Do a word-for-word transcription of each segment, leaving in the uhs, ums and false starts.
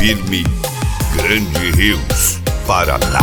firme, Grande Rios, Paraná.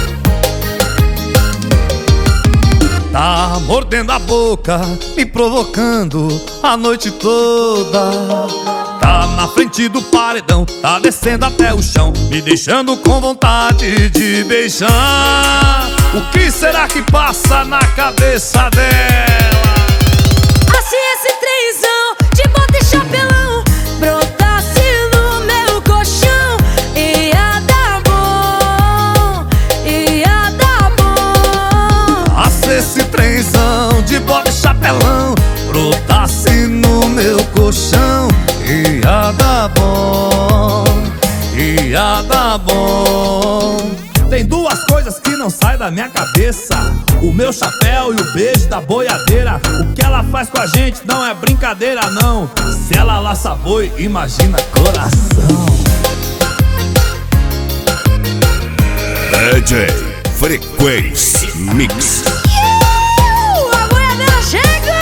Tá mordendo a boca, me provocando a noite toda. Tá na frente do paredão, tá descendo até o chão, me deixando com vontade de beijar. O que será que passa na cabeça dela? Se esse trenzão de bota e chapelão brotasse no meu colchão, ia dar bom, ia dar bom. Ah, se esse trenzão de bota e chapelão brotasse no meu colchão, ia dar bom, ia dar bom. Tem duas coisas que não saem da minha cabeça: o meu chapéu e o beijo da boiadeira. O que ela faz com a gente não é brincadeira, não. Se ela laça boi, imagina coração. D J Frequência Mix. Uh, a boiadeira chega,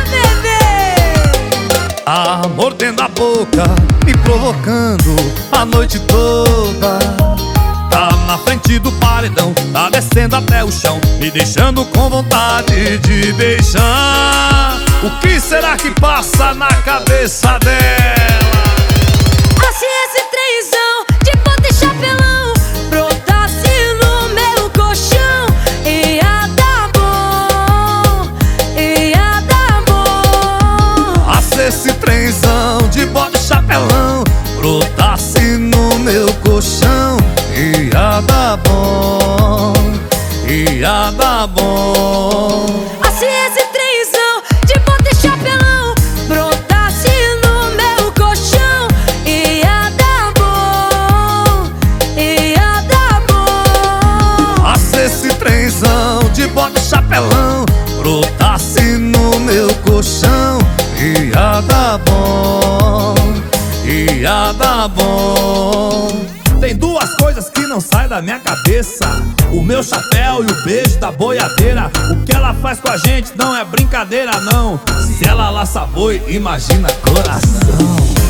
bebê! Tá mordendo a boca, me provocando a noite toda. Tá na frente do paredão, tá descendo até o chão, me deixando com vontade de beijar. O que será que passa na cabeça dela? Ah, se esse trenzão de bota e chapelão brotasse no meu colchão, ia dar bom, ia dar bom. Ah, se esse trenzão de bota e chapelão brotasse no meu colchão, ia dar bom, ia dar bom. Ah, se esse trenzão de bota e chapelão brotasse no meu colchão, ia dar bom, ia dar bom. Ah, se esse trenzão de bota e chapelão brotasse no meu colchão, ia dar bom, ia dar bom. Tem duas coisas que não saem da minha cabeça: o meu chapéu e o beijo da boiadeira. O que ela faz com a gente não é brincadeira, não. Se ela laça boi, imagina coração.